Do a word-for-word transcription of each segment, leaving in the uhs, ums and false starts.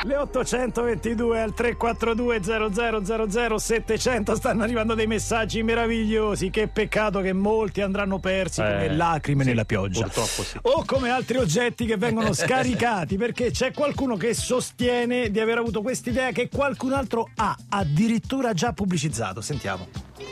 Le ottocentoventidue al tre quattro due zero zero zero zero settecento stanno arrivando dei messaggi meravigliosi. Che peccato che molti andranno persi eh, come lacrime sì, nella pioggia, purtroppo sì. O come altri oggetti che vengono scaricati, perché c'è qualcuno che sostiene di aver avuto quest'idea che qualcun altro ha addirittura già pubblicizzato. Sentiamo.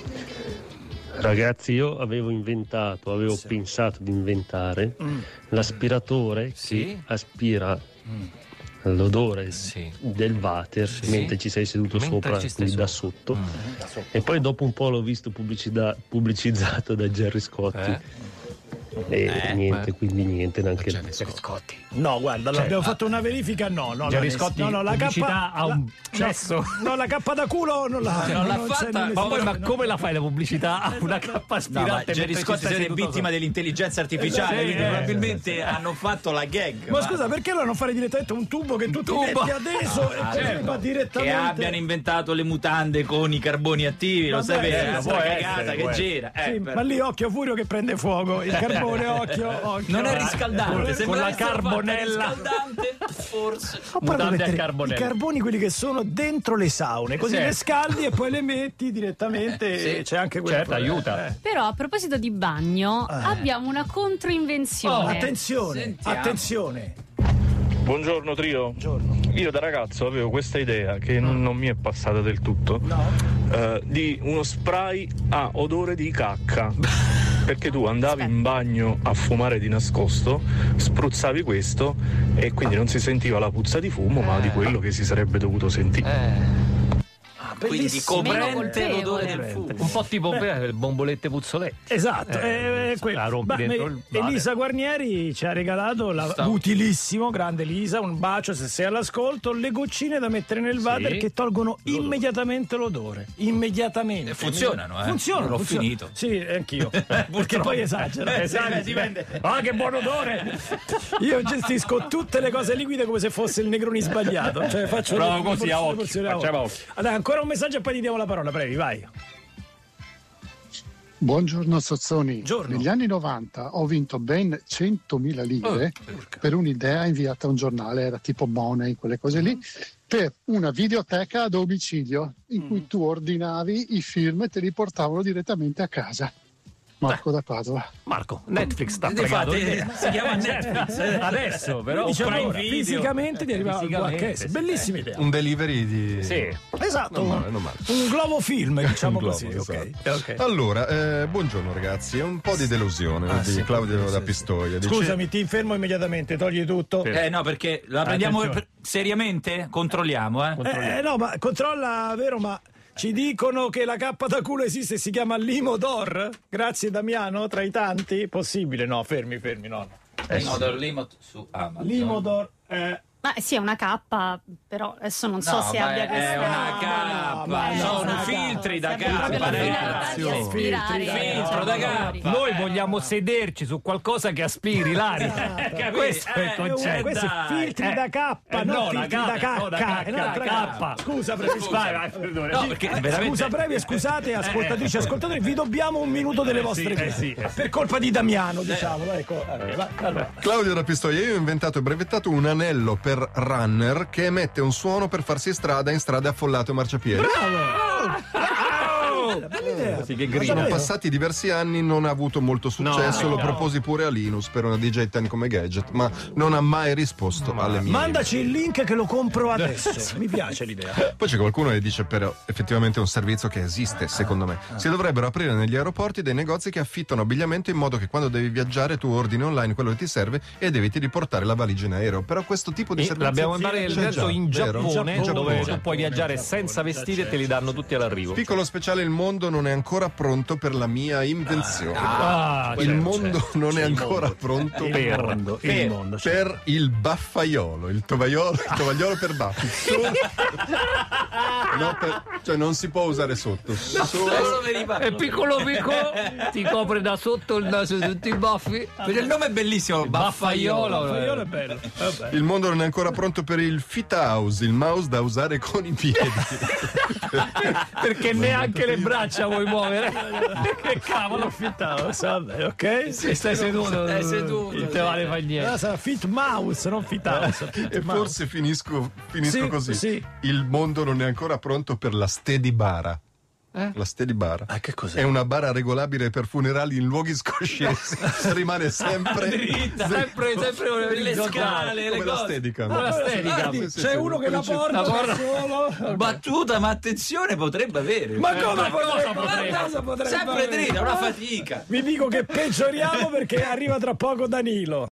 Ragazzi, io avevo inventato, avevo sì. pensato di inventare mm. l'aspiratore sì. che aspira mm. l'odore sì. del water sì. mentre ci sei seduto mentre sopra, quindi da sotto. Mm. da sotto. E poi dopo un po' l'ho visto pubblicità, pubblicizzato da Gerry Scotti. Eh. E eh, niente, eh. quindi niente neanche Gerry Scotti. No, guarda, allora, abbiamo fatto una verifica. No, no, Gerry Scotti, no, no, la pubblicità ha un cesso. No, no, la cappa da culo non l'ha. Non l'ha non fatta. Ma, poi, ma come la fai la pubblicità? Ha una cappa aspirante. No, Gerry Scotti è vittima dell'intelligenza artificiale, sì, quindi eh, probabilmente eh, hanno fatto la gag. Ma, ma scusa, perché non fare direttamente un tubo che tu ti metti adesso ah, e certo. direttamente? Che abbiano inventato le mutande con i carboni attivi, lo sai bene, è una cagata che gira. Sì, ma lì occhio Furio che prende fuoco, il carbone occhio. Occhio. Non è riscaldante, con la carbonella forse mutante a carbonella. I carboni, quelli che sono dentro le saune, così sì. le scaldi e poi le metti direttamente. Sì. C'è anche quello. Certo, aiuta. Eh. Però a proposito di bagno, eh. abbiamo una controinvenzione. Oh, attenzione, Sentiamo. attenzione. Buongiorno trio. Buongiorno. Io da ragazzo avevo questa idea che non, non mi è passata del tutto. No. Uh, di uno spray a odore di cacca. Perché tu andavi in bagno a fumare di nascosto, spruzzavi questo e quindi non si sentiva la puzza di fumo, eh. ma di quello che si sarebbe dovuto sentire. Eh. Quindi coprente l'odore del fumo, un po' tipo le bombolette puzzolette. Esatto, eh, eh, la rompi dentro il Elisa Guarnieri ci ha regalato la, utilissimo, grande Elisa, un bacio se sei all'ascolto, le goccine da mettere nel water sì. che tolgono l'odore. immediatamente l'odore, immediatamente. E funzionano, eh? Funzionano, l'ho funzionano. finito. Sì, anch'io. Perché poi esagero. Eh, esagero. Ah, che buon odore! Io gestisco tutte le cose liquide come se fosse il Negroni sbagliato. Cioè faccio Provo così a occhio. Facciamo occhio. Allora, ancora un messaggio e poi ti diamo la parola, previ, vai. Buongiorno Sozzoni. Giorno. Negli anni novanta ho vinto ben centomila lire oh, per un'idea inviata a un giornale, era tipo Money, quelle cose lì, per una videoteca a domicilio in mm. cui tu ordinavi i film e te li portavano direttamente a casa. Marco da Padova. Marco, Netflix sta pregando. Si chiama Netflix adesso, però dice allora, fisicamente ti arrivava qualche sì. bellissima idea. Un delivery di sì. Esatto, non male, non male. Un globo film, diciamo globo, così, esatto. okay. Okay. Allora, eh, buongiorno ragazzi, è un po' di delusione ah, di sì, Claudio sì, da Pistoia. Sì. Scusami, ti infermo immediatamente, togli tutto. Eh no, perché la prendiamo per, seriamente? Controlliamo, eh? eh? Eh no, ma controlla, vero, ma ci dicono che la cappa da culo esiste e si chiama Limodor? Grazie Damiano, tra i tanti? Possibile? No, fermi, fermi, no. Eh, Limodor, Limodor su Amazon. Limodor, eh... Ma sì, è una cappa, però adesso non so no, se abbia è questa... È una cappa, no, sono no, filtri da cappa, ragazzi. Filtri da cappa. Noi vogliamo sederci su qualcosa che aspiri l'aria. Questo è il concetto. Questo è filtri da cappa, non filtri da cacca. Scusa, Scusa, brevi, scusate, ascoltatrici e ascoltatori, vi dobbiamo un minuto delle vostre vite. Per colpa di Damiano, diciamo. Ecco. Claudio da Pistoia, io ho inventato e brevettato un anello per runner che emette un suono per farsi strada in strade affollate o marciapiedi. Bravo! Eh, sì, che sono passati diversi anni, non ha avuto molto successo. No, lo no. proposi pure a Linus per una D J ten come gadget, ma non ha mai risposto no, alle mie. Mandaci il link che lo compro adesso. Mi piace l'idea. Poi c'è qualcuno che dice però effettivamente è un servizio che esiste, secondo me. Si dovrebbero aprire negli aeroporti dei negozi che affittano abbigliamento in modo che quando devi viaggiare tu ordini online quello che ti serve ed eviti di portare la valigia in aereo. Però questo tipo di e servizio l'abbiamo visto in Giappone, in Giappone dove Giappone. tu puoi viaggiare senza vestiti e te li danno tutti all'arrivo. Piccolo speciale: il mondo non è ancora pronto per la mia invenzione. Ah, il certo, mondo certo. non è il ancora mondo. pronto il per, mondo, per, il mondo, per il baffaiolo, il tovagliolo, il tovagliolo per baffi. No, per, cioè non si può usare sotto. Solo è piccolo piccolo, ti copre da sotto il naso di tutti i baffi. Perché il nome è bellissimo, baffaiolo. Baffaiolo è bello. Vabbè. Il mondo non è ancora pronto per il fit house, il mouse da usare con i piedi. Perché neanche le braccia braccia vuoi muovere? Che cavolo. Affittavo, vabbè, ok? Se stai seduto, Stai seduto, non te vale fa niente. Ah, sarà Fit Mouse, non Fit House. Fit E Mouse. forse finisco, finisco Sì, così. sì. Il mondo non è ancora pronto per la Steady Bara. Eh? La Steady Bara. Ah, che cos'è? È una bara regolabile per funerali in luoghi scoscesi. Rimane sempre dritta, Sempre, sempre le scale, le come la cose. Steadicam. La Steadicam. Guardi, Sì, c'è sì, uno sì, che la sì. porta La da porta- solo. Battuta, ma attenzione, potrebbe avere. Ma come ma cosa potrebbe? potrebbe? Ma cosa potrebbe Sempre avere? dritta, una fatica. Vi dico che peggioriamo perché arriva tra poco Danilo.